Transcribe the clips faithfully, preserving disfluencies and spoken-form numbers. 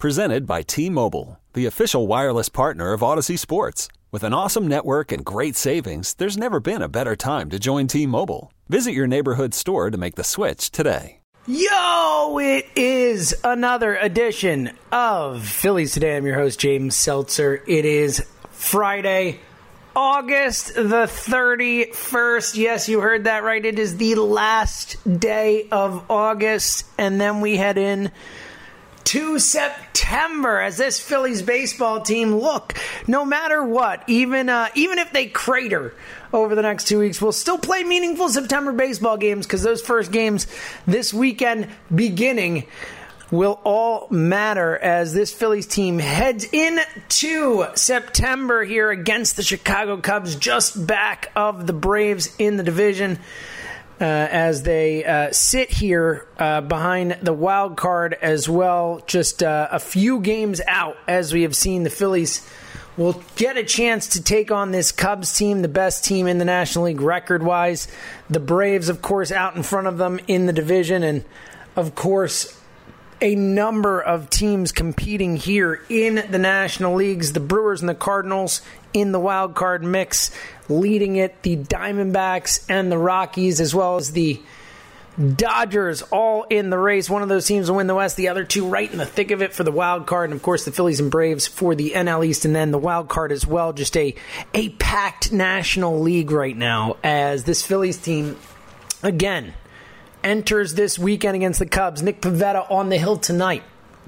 Presented by T-Mobile, the official wireless partner of Odyssey Sports. With an awesome network and great savings, there's never been a better time to join T-Mobile. Visit your neighborhood store to make the switch today. Yo, it is another edition of Phillies Today. I'm your host, James Seltzer. It is Friday, August the thirty-first. Yes, you heard that right. It is the last day of August, and then we head in to September as this Phillies baseball team, look, no matter what, even uh, even if they crater over the next two weeks, we'll still play meaningful September baseball games because those first games this weekend beginning will all matter as this Phillies team heads into September here against the Chicago Cubs, just back of the Braves in the division. Uh, as they uh, sit here uh, behind the wild card as well, just uh, a few games out, as we have seen the Phillies will get a chance to take on this Cubs team, the best team in the National League record-wise. The Braves, of course, out in front of them in the division, and, of course, a number of teams competing here in the National Leagues. The Brewers and the Cardinals in the wild card mix, leading it, the Diamondbacks and the Rockies, as well as the Dodgers, all in the race. One of those teams will win the West, the other two right in the thick of it for the wild card, and of course the Phillies and Braves for the N L East, and then the wild card as well. Just a, a packed National League right now as this Phillies team, again, enters this weekend against the Cubs. Nick Pivetta on the hill tonight.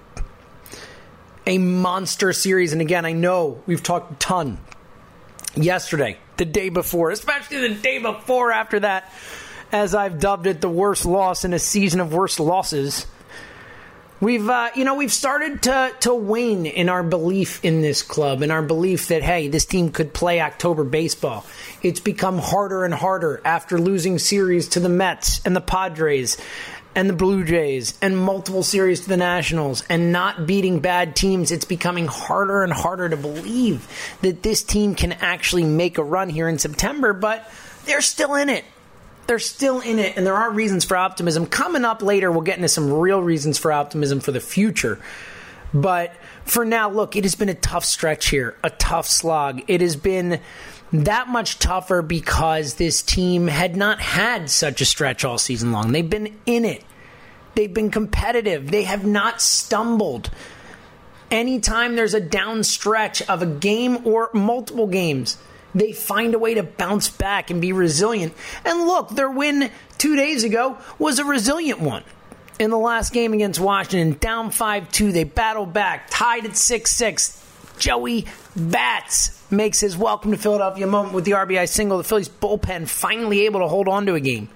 A monster series, and again, I know we've talked a ton yesterday, the day before, especially the day before after that, as I've dubbed it, the worst loss in a season of worst losses. We've, uh, you know, we've started to, to wane in our belief in this club, and our belief that, hey, this team could play October baseball. It's become harder and harder after losing series to the Mets and the Padres and the Blue Jays and multiple series to the Nationals and not beating bad teams. It's becoming harder and harder to believe that this team can actually make a run here in September, but they're still in it. They're still in it, and there are reasons for optimism. Coming up later, we'll get into some real reasons for optimism for the future. But for now, look, it has been a tough stretch here, a tough slog. It has been that much tougher because this team had not had such a stretch all season long. They've been in it. They've been competitive. They have not stumbled. Anytime there's a down stretch of a game or multiple games, they find a way to bounce back and be resilient. And look, their win two days ago was a resilient one. In the last game against Washington, down five two, they battled back, tied at six six. Joey Bats makes his welcome to Philadelphia moment with the R B I single. The Phillies bullpen finally able to hold on to a game.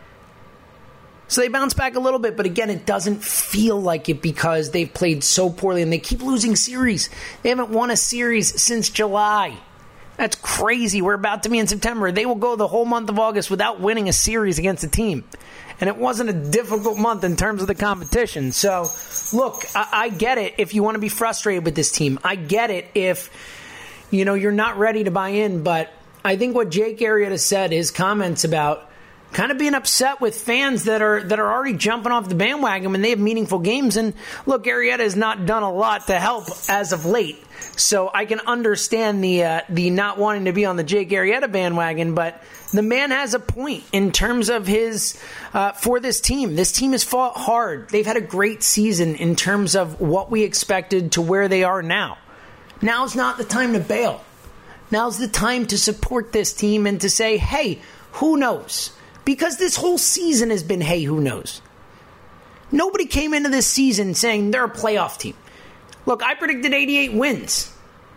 So they bounce back a little bit, but again, it doesn't feel like it because they've played so poorly and they keep losing series. They haven't won a series since July. That's crazy. We're about to be in September. They will go the whole month of August without winning a series against a team. And it wasn't a difficult month in terms of the competition. So, look, I, I get it if you want to be frustrated with this team. I get it if, you know, you're not ready to buy in. But I think what Jake Arrieta said, his comments about kind of being upset with fans that are that are already jumping off the bandwagon when they have meaningful games. And, look, Arrieta has not done a lot to help as of late. So I can understand the uh, the not wanting to be on the Jake Arrieta bandwagon, but the man has a point in terms of his, uh, for this team. This team has fought hard. They've had a great season in terms of what we expected to where they are now. Now's not the time to bail. Now's the time to support this team and to say, hey, who knows? Because this whole season has been, hey, who knows? Nobody came into this season saying they're a playoff team. Look, I predicted eighty-eight wins.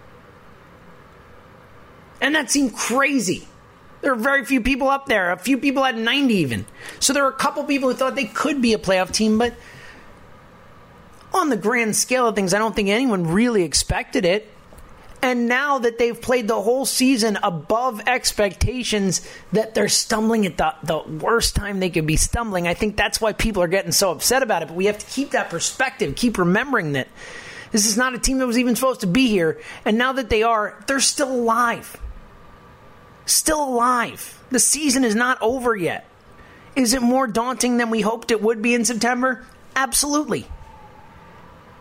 And that seemed crazy. There are very few people up there. A few people had ninety even. So there were a couple people who thought they could be a playoff team, but on the grand scale of things, I don't think anyone really expected it. And now that they've played the whole season above expectations, that they're stumbling at the, the worst time they could be stumbling, I think that's why people are getting so upset about it. But we have to keep that perspective, keep remembering that this is not a team that was even supposed to be here. And now that they are, they're still alive. Still alive. The season is not over yet. Is it more daunting than we hoped it would be in September? Absolutely.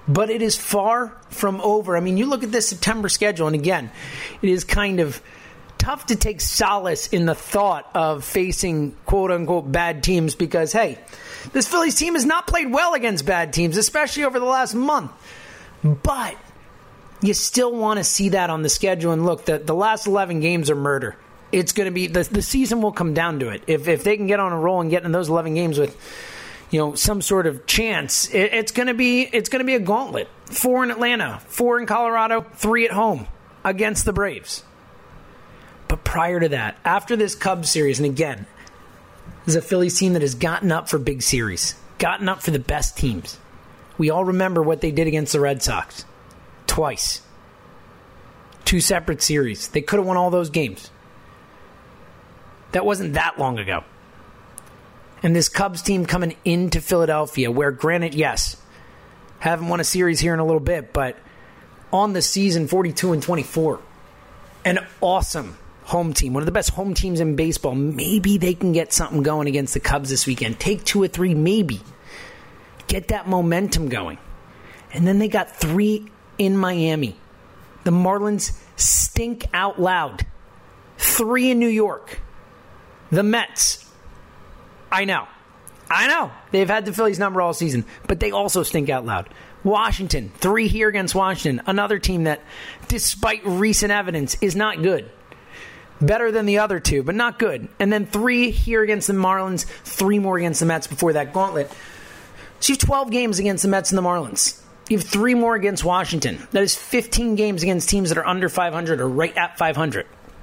But it is far from over. I mean, you look at this September schedule, and again, it is kind of tough to take solace in the thought of facing quote-unquote bad teams because, hey, this Phillies team has not played well against bad teams, especially over the last month. But you still want to see that on the schedule. And look, the, the last eleven games are murder. It's going to be, the, the season will come down to it. If if they can get on a roll and get in those eleven games with, you know, some sort of chance, it, it's going to be it's going to be a gauntlet. Four in Atlanta, four in Colorado, three at home against the Braves. But prior to that, after this Cubs series, and again, this is a Phillies team that has gotten up for big series, gotten up for the best teams. We all remember what they did against the Red Sox. Twice. Two separate series. They could have won all those games. That wasn't that long ago. And this Cubs team coming into Philadelphia, where granted, yes, haven't won a series here in a little bit, but on the season, forty-two and twenty-four. An awesome home team. One of the best home teams in baseball. Maybe they can get something going against the Cubs this weekend. Take two or three, maybe. Get that momentum going. And then they got three in Miami. The Marlins stink out loud. Three in New York. The Mets. I know. I know. They've had the Phillies number all season, but they also stink out loud. Washington. Three here against Washington. Another team that, despite recent evidence, is not good. Better than the other two, but not good. And then three here against the Marlins. Three more against the Mets before that gauntlet. So you have twelve games against the Mets and the Marlins. You have three more against Washington. That is fifteen games against teams that are under five hundred or right at five hundred.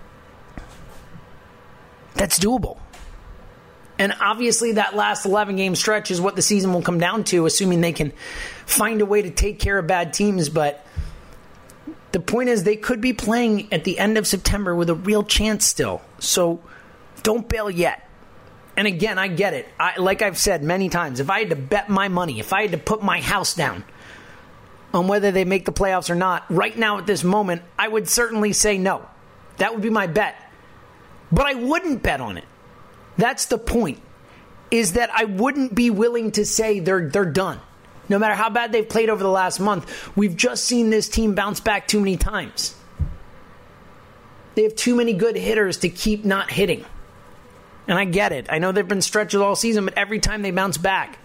That's doable. And obviously that last eleven-game stretch is what the season will come down to, assuming they can find a way to take care of bad teams. But the point is they could be playing at the end of September with a real chance still. So don't bail yet. And again, I get it. I, like I've said many times, if I had to bet my money, if I had to put my house down on whether they make the playoffs or not, right now at this moment, I would certainly say no. That would be my bet. But I wouldn't bet on it. That's the point, is that I wouldn't be willing to say they're they're done. No matter how bad they've played over the last month, we've just seen this team bounce back too many times. They have too many good hitters to keep not hitting. And I get it. I know they've been stretches all season, but every time they bounce back,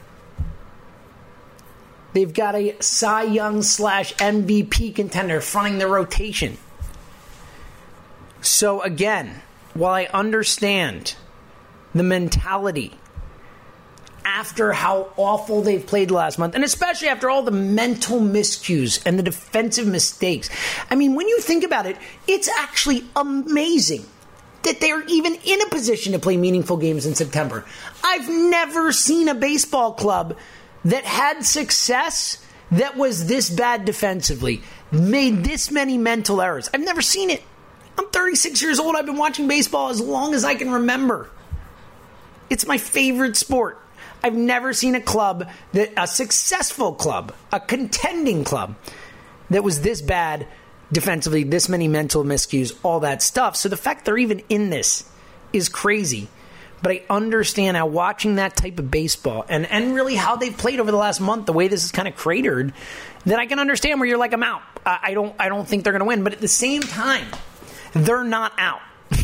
they've got a Cy Young slash M V P contender fronting the rotation. So again, while I understand the mentality after how awful they've played last month, and especially after all the mental miscues and the defensive mistakes, I mean, when you think about it, it's actually amazing that they're even in a position to play meaningful games in September. I've never seen a baseball club that had success that was this bad defensively, made this many mental errors. I've never seen it. I'm thirty-six years old. I've been watching baseball as long as I can remember. It's my favorite sport. I've never seen a club, that a successful club, a contending club, that was this bad defensively, this many mental miscues, all that stuff. So the fact they're even in this is crazy. But I understand how watching that type of baseball and, and really how they've played over the last month, the way this is kind of cratered, that I can understand where you're like, I'm out. I, I don't I don't think they're going to win. But at the same time, they're not out.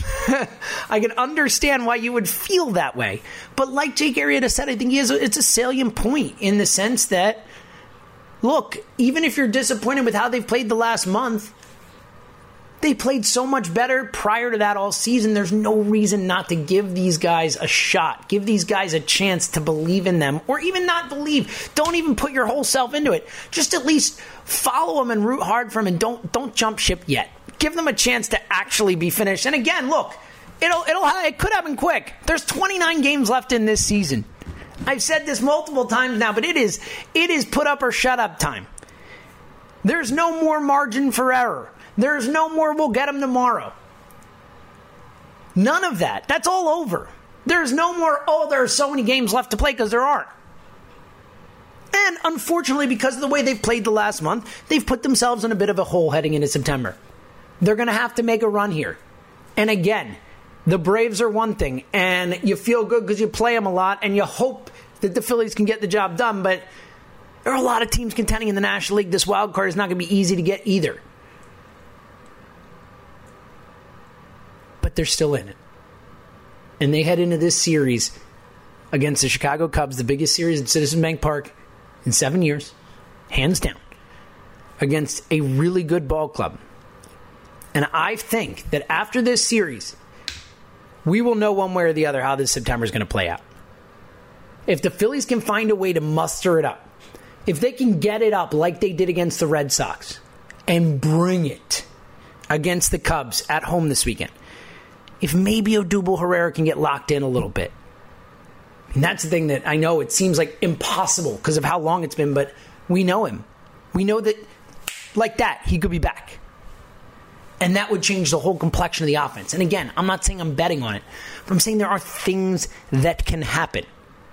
I can understand why you would feel that way. But like Jake Arrieta said, I think he has a, it's a salient point in the sense that, look, even if you're disappointed with how they've played the last month, they played so much better prior to that all season. There's no reason not to give these guys a shot. Give these guys a chance to believe in them, or even not believe. Don't even put your whole self into it. Just at least follow them and root hard for them, and don't don't jump ship yet. Give them a chance to actually be finished. And again, look, it'll it'll it could happen quick. There's twenty-nine games left in this season. I've said this multiple times now, but it is it is put up or shut up time. There's no more margin for error. There's no more we'll get them tomorrow. None of that. That's all over. There's no more, oh, there are so many games left to play, because there aren't. And unfortunately, because of the way they've played the last month, they've put themselves in a bit of a hole heading into September. They're going to have to make a run here. And again, the Braves are one thing, and you feel good because you play them a lot, and you hope that the Phillies can get the job done, but There are a lot of teams contending in the National League. This wild card is not going to be easy to get either. But they're still in it. And they head into this series against the Chicago Cubs, the biggest series at Citizens Bank Park in seven years, hands down, against a really good ball club. And I think that after this series, we will know one way or the other how this September is going to play out. If the Phillies can find a way to muster it up, if they can get it up like they did against the Red Sox and bring it against the Cubs at home this weekend, if maybe Odubel Herrera can get locked in a little bit. And that's the thing that I know it seems like impossible because of how long it's been, but we know him. We know that like that, he could be back. And that would change the whole complexion of the offense. And again, I'm not saying I'm betting on it, but I'm saying there are things that can happen.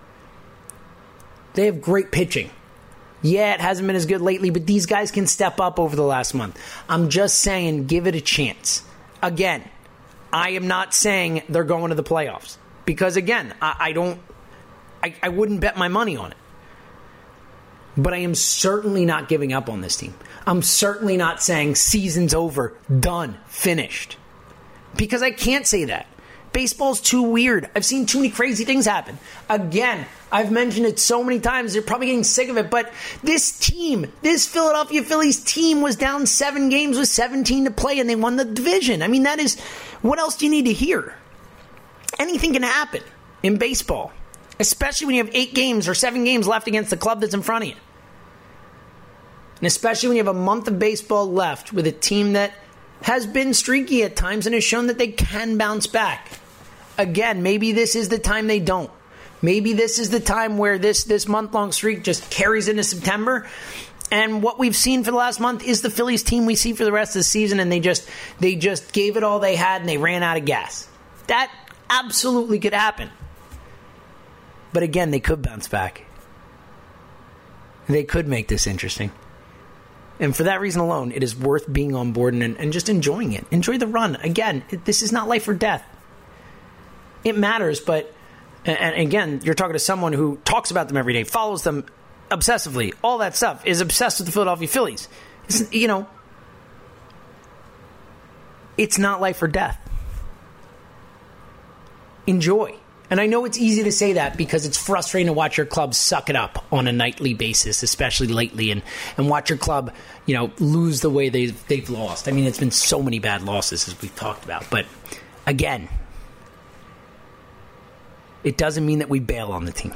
They have great pitching. Yeah, it hasn't been as good lately, but these guys can step up over the last month. I'm just saying, give it a chance. Again, I am not saying they're going to the playoffs. Because again, I, I don't, I, I wouldn't bet my money on it. But I am certainly not giving up on this team. I'm certainly not saying season's over, done, finished. Because I can't say that. Baseball's too weird. I've seen too many crazy things happen. Again, I've mentioned it so many times, you're probably getting sick of it, but this team, this Philadelphia Phillies team was down seven games with seventeen to play, and they won the division. I mean, that is, what else do you need to hear? Anything can happen in baseball, especially when you have eight games or seven games left against the club that's in front of you. And especially when you have a month of baseball left with a team that has been streaky at times and has shown that they can bounce back. Again, maybe this is the time they don't. Maybe this is the time where this, this month-long streak just carries into September. And what we've seen for the last month is the Phillies team we see for the rest of the season, and they just they just gave it all they had and they ran out of gas. That absolutely could happen. But again, they could bounce back. They could make this interesting. And for that reason alone, it is worth being on board and, and just enjoying it. Enjoy the run. Again, it, this is not life or death. It matters, but, and, and again, you're talking to someone who talks about them every day, follows them obsessively, all that stuff, is obsessed with the Philadelphia Phillies. It's, you know, it's not life or death. Enjoy. And I know it's easy to say that because it's frustrating to watch your club suck it up on a nightly basis, especially lately, and, and watch your club, you know, lose the way they've, they've lost. I mean, it's been so many bad losses, as we've talked about. But, again, it doesn't mean that we bail on the team.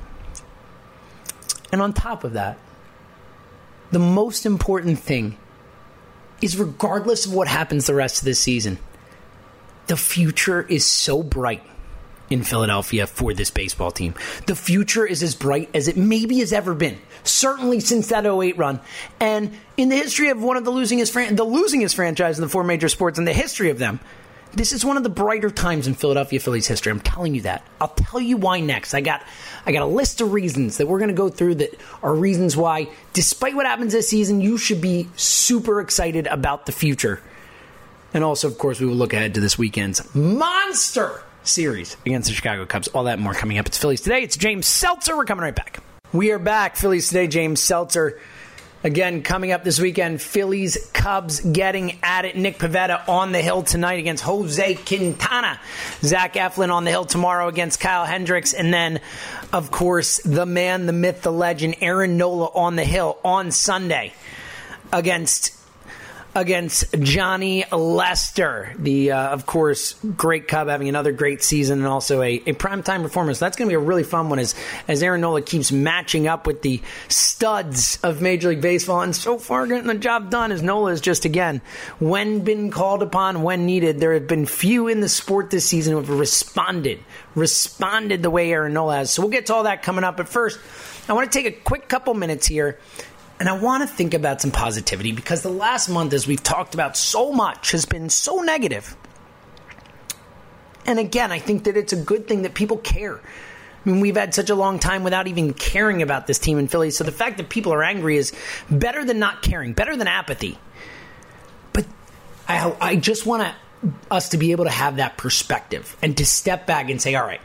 And on top of that, the most important thing is regardless of what happens the rest of this season, the future is so bright in Philadelphia for this baseball team. The future is as bright as it maybe has ever been, certainly since that oh eight run. And in the history of one of the losingest fran- the losingest franchise in the four major sports, in the history of them, this is one of the brighter times in Philadelphia Phillies history. I'm telling you that. I'll tell you why next. I got I got a list of reasons that we're going to go through that are reasons why, despite what happens this season, you should be super excited about the future. And also, of course, we will look ahead to this weekend's monster series against the Chicago Cubs. All that and more coming up. It's Phillies Today. It's James Seltzer. We're coming right back. We are back. Phillies Today. James Seltzer. Again, coming up this weekend, Phillies, Cubs getting at it. Nick Pivetta on the hill tonight against Jose Quintana. Zach Eflin on the hill tomorrow against Kyle Hendricks. And then, of course, the man, the myth, the legend, Aaron Nola on the hill on Sunday against against Johnny Lester. The, uh, of course, great Cub having another great season and also a, a primetime performance. That's going to be a really fun one as, as Aaron Nola keeps matching up with the studs of Major League Baseball. And so far getting the job done as Nola is just, again, when been called upon, when needed. There have been few in the sport this season who have responded, responded the way Aaron Nola has. So we'll get to all that coming up. But first, I want to take a quick couple minutes here. And I want to think about some positivity because the last month, as we've talked about so much, has been so negative. And again, I think that it's a good thing that people care. I mean, we've had such a long time without even caring about this team in Philly. So the fact that people are angry is better than not caring, better than apathy. But I, I just want to, us to be able to have that perspective and to step back and say, all right,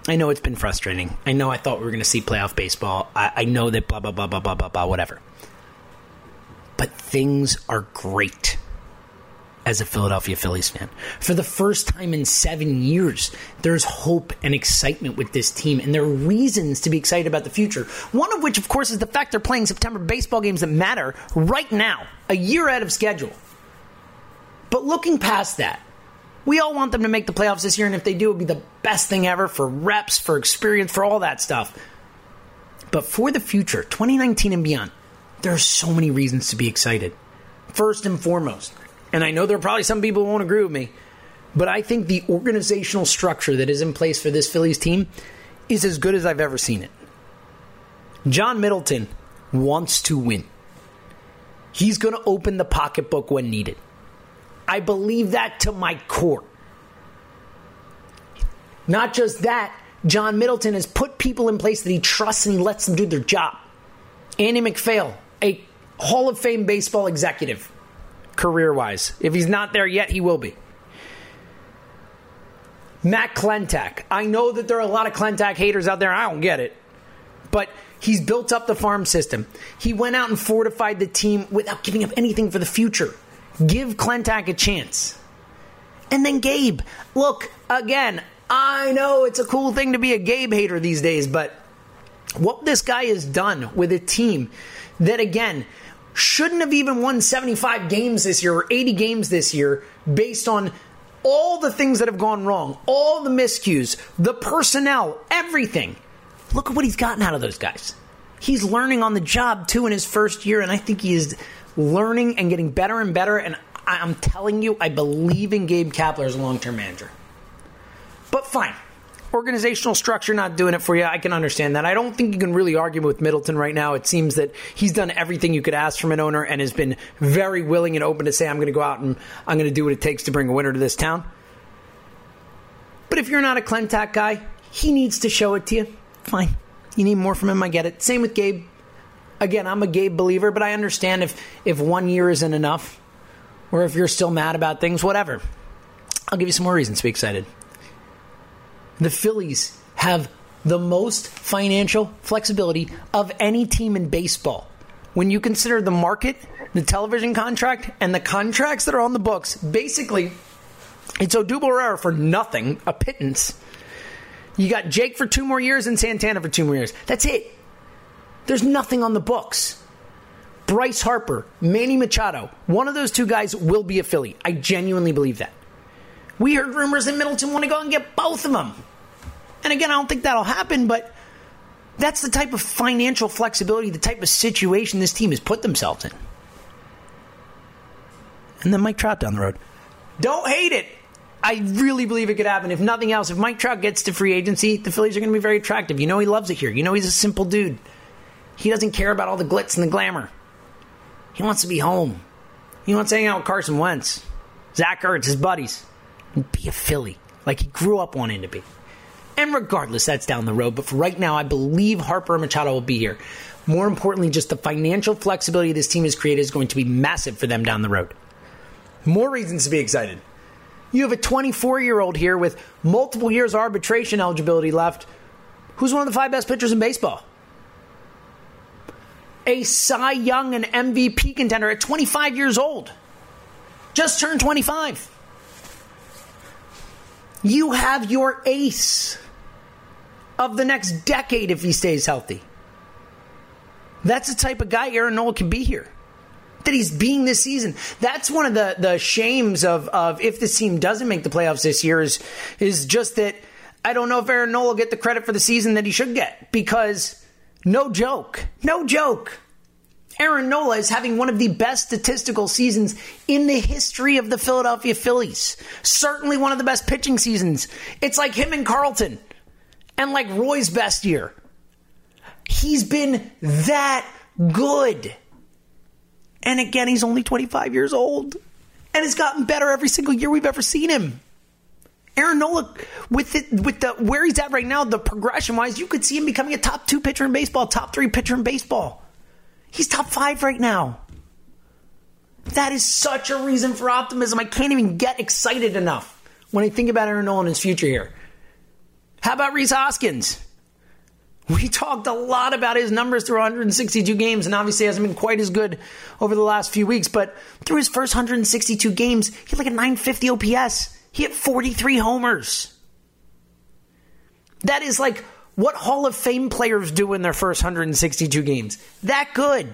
I know it's been frustrating. I know I thought we were going to see playoff baseball. I, I know that blah, blah, blah, blah, blah, blah, blah, whatever. But things are great as a Philadelphia Phillies fan. For the first time in seven years, there's hope and excitement with this team, and there are reasons to be excited about the future. One of which, of course, is the fact they're playing September baseball games that matter right now, a year out of schedule. But looking past that, we all want them to make the playoffs this year, and if they do, it would be the best thing ever for reps, for experience, for all that stuff. But for the future, twenty nineteen and beyond, there are so many reasons to be excited. First and foremost, and I know there are probably some people who won't agree with me, but I think the organizational structure that is in place for this Phillies team is as good as I've ever seen it. John Middleton wants to win. He's going to open the pocketbook when needed. I believe that to my core. Not just that, John Middleton has put people in place that he trusts and he lets them do their job. Andy MacPhail, a Hall of Fame baseball executive, career-wise. If he's not there yet, he will be. Matt Klentak. I know that there are a lot of Klentak haters out there. I don't get it. But he's built up the farm system. He went out and fortified the team without giving up anything for the future. Give Klentak a chance. And then Gabe. Look, again, I know it's a cool thing to be a Gabe hater these days, but what this guy has done with a team that, again, shouldn't have even won seventy-five games this year or eighty games this year based on all the things that have gone wrong, all the miscues, the personnel, everything. Look at what he's gotten out of those guys. He's learning on the job, too, in his first year, and I think he is learning and getting better and better, and I'm telling you, I believe in Gabe Kapler as a long-term manager. But fine. Organizational structure not doing it for you, I can understand that. I don't think you can really argue with Middleton right now. It seems that he's done everything you could ask from an owner and has been very willing and open to say, I'm going to go out and I'm going to do what it takes to bring a winner to this town. But if you're not a Klentak guy, he needs to show it to you. Fine. You need more from him, I get it. Same with Gabe. Again, I'm a Gabe believer, but I understand if, if one year isn't enough or if you're still mad about things, whatever. I'll give you some more reasons to be excited. The Phillies have the most financial flexibility of any team in baseball. When you consider the market, the television contract, and the contracts that are on the books, basically, it's Odubel Herrera for nothing, a pittance. You got Jake for two more years and Santana for two more years. That's it. There's nothing on the books. Bryce Harper, Manny Machado, one of those two guys will be a Philly. I genuinely believe that. We heard rumors that Middleton want to go and get both of them. And again, I don't think that'll happen, but that's the type of financial flexibility, the type of situation this team has put themselves in. And then Mike Trout down the road. Don't hate it. I really believe it could happen. If nothing else, if Mike Trout gets to free agency, the Phillies are going to be very attractive. You know he loves it here. You know he's a simple dude. He doesn't care about all the glitz and the glamour. He wants to be home. He wants to hang out with Carson Wentz, Zach Ertz, his buddies, and be a Philly like he grew up wanting to be. And regardless, that's down the road. But for right now, I believe Harper and Machado will be here. More importantly, just the financial flexibility this team has created is going to be massive for them down the road. More reasons to be excited. You have a twenty-four-year-old here with multiple years of arbitration eligibility left who's one of the five best pitchers in baseball. A Cy Young and M V P contender at twenty-five years old. Just turned twenty-five. You have your ace of the next decade if he stays healthy. That's the type of guy Aaron Nola can be here. That he's being this season. That's one of the, the shames of, of if this team doesn't make the playoffs this year is, is just that I don't know if Aaron Nola will get the credit for the season that he should get. Because, no joke, no joke, Aaron Nola is having one of the best statistical seasons in the history of the Philadelphia Phillies. Certainly one of the best pitching seasons. It's like him and Carlton. And like Roy's best year. He's been that good. And again, he's only twenty-five years old. And has gotten better every single year we've ever seen him. Aaron Nola, with it, with the where he's at right now, the progression-wise, you could see him becoming a top two pitcher in baseball, top three pitcher in baseball. He's top five right now. That is such a reason for optimism. I can't even get excited enough when I think about Aaron Nola and his future here. How about Rhys Hoskins? We talked a lot about his numbers through one hundred sixty-two games, and obviously hasn't been quite as good over the last few weeks, but through his first one hundred sixty-two games, he had like a nine fifty O P S. He hit forty-three homers. That is like what Hall of Fame players do in their first one hundred sixty-two games. That good.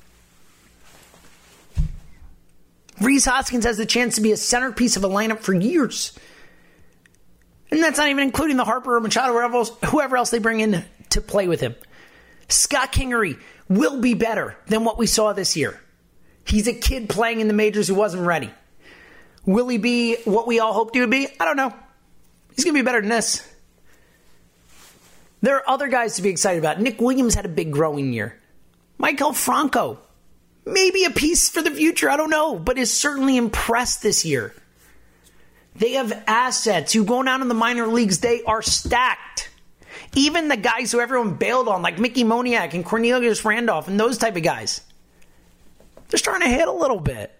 Rhys Hoskins has the chance to be a centerpiece of a lineup for years. And that's not even including the Harper or Machado or whoever else, whoever else they bring in to play with him. Scott Kingery will be better than what we saw this year. He's a kid playing in the majors who wasn't ready. Will he be what we all hoped he would be? I don't know. He's going to be better than this. There are other guys to be excited about. Nick Williams had a big growing year. Maikel Franco, maybe a piece for the future, I don't know, but is certainly impressed this year. They have assets. You go down in the minor leagues, they are stacked. Even the guys who everyone bailed on, like Mickey Moniak and Cornelius Randolph and those type of guys, they're starting to hit a little bit.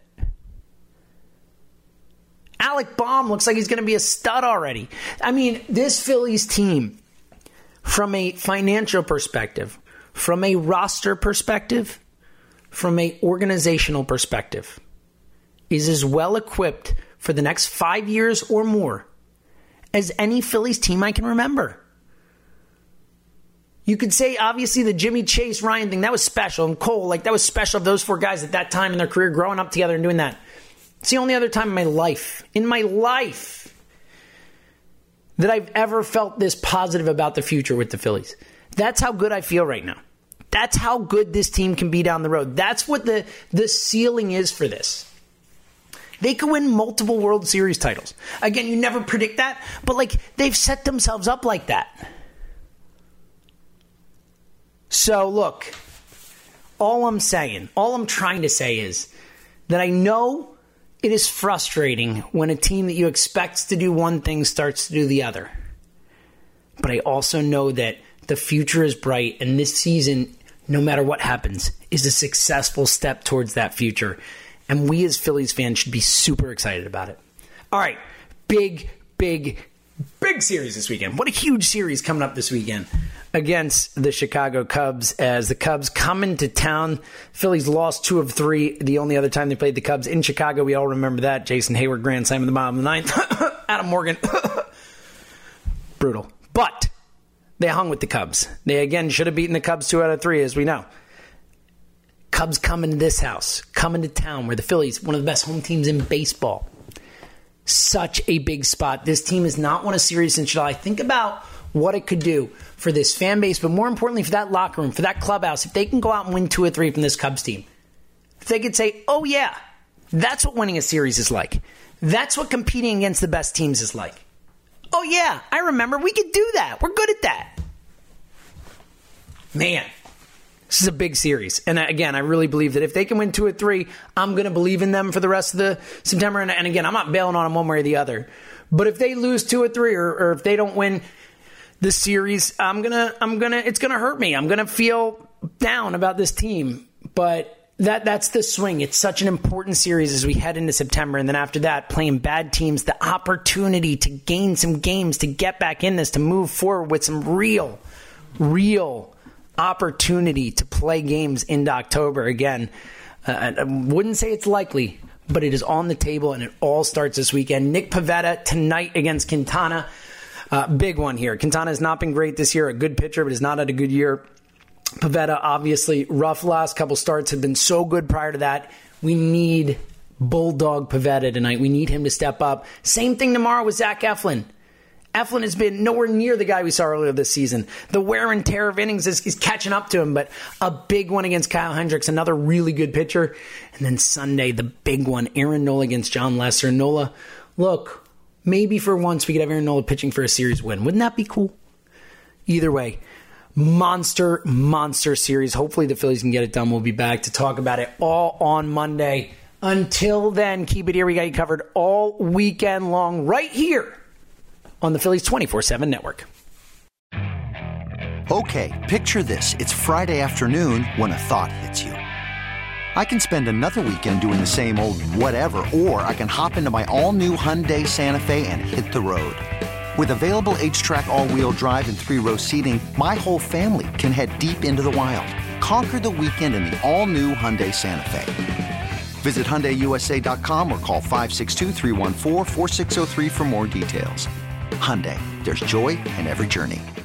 Alec Baum looks like he's going to be a stud already. I mean, this Phillies team, from a financial perspective, from a roster perspective, from a organizational perspective, is as well equipped for the next five years or more as any Phillies team I can remember. You could say, obviously, the Jimmy Chase, Ryan thing, that was special. And Cole, like, that was special of those four guys at that time in their career growing up together and doing that. It's the only other time in my life, in my life, that I've ever felt this positive about the future with the Phillies. That's how good I feel right now. That's how good this team can be down the road. That's what the, the ceiling is for this. They could win multiple World Series titles. Again, you never predict that, but like they've set themselves up like that. So look, all I'm saying, all I'm trying to say is that I know it is frustrating when a team that you expect to do one thing starts to do the other. But I also know that the future is bright, and this season, no matter what happens, is a successful step towards that future. And we as Phillies fans should be super excited about it. All right, big, big, big series this weekend. What a huge series coming up this weekend against the Chicago Cubs, as the Cubs come into town. Phillies lost two of three. The only other time they played the Cubs in Chicago, we all remember that. Jason Hayward, grand slam in the bottom of the ninth. Adam Morgan. Brutal. But they hung with the Cubs. They, again, should have beaten the Cubs two out of three, as we know. Cubs come into this house, come into town where the Phillies, one of the best home teams in baseball. Such a big spot. This team has not won a series since July. Think about what it could do for this fan base, but more importantly for that locker room, for that clubhouse. If they can go out and win two or three from this Cubs team, if they could say, oh yeah, that's what winning a series is like. That's what competing against the best teams is like. Oh yeah, I remember. We could do that. We're good at that. Man, this is a big series. And again, I really believe that if they can win two or three, I'm going to believe in them for the rest of the September. And, and again, I'm not bailing on them one way or the other. But if they lose two or three, or, or if they don't win this series, I'm going to, I'm going to, it's going to hurt me. I'm going to feel down about this team. But that that's the swing. It's such an important series as we head into September. And then after that, playing bad teams, the opportunity to gain some games, to get back in this, to move forward with some real, real opportunity to play games into October again. Uh, I wouldn't say it's likely, but it is on the table, and it all starts this weekend. Nick Pivetta tonight against Quintana. Uh, big one here. Quintana has not been great this year, a good pitcher, but has not had a good year. Pivetta, obviously, rough last couple starts, have been so good prior to that. We need Bulldog Pivetta tonight. We need him to step up. Same thing tomorrow with Zach Eflin. Eflin has been nowhere near the guy we saw earlier this season. The wear and tear of innings is, is catching up to him, but a big one against Kyle Hendricks, another really good pitcher. And then Sunday, the big one, Aaron Nola against John Lester. Nola, look, maybe for once we could have Aaron Nola pitching for a series win. Wouldn't that be cool? Either way, monster, monster series. Hopefully the Phillies can get it done. We'll be back to talk about it all on Monday. Until then, keep it here. We got you covered all weekend long right here on the Phillies twenty-four seven network. Okay, picture this. It's Friday afternoon when a thought hits you. I can spend another weekend doing the same old whatever, or I can hop into my all-new Hyundai Santa Fe and hit the road. With available H-Track all-wheel drive and three-row seating, my whole family can head deep into the wild. Conquer the weekend in the all-new Hyundai Santa Fe. Visit Hyundai U S A dot com or call five six two, three one four, four six zero three for more details. Hyundai, there's joy in every journey.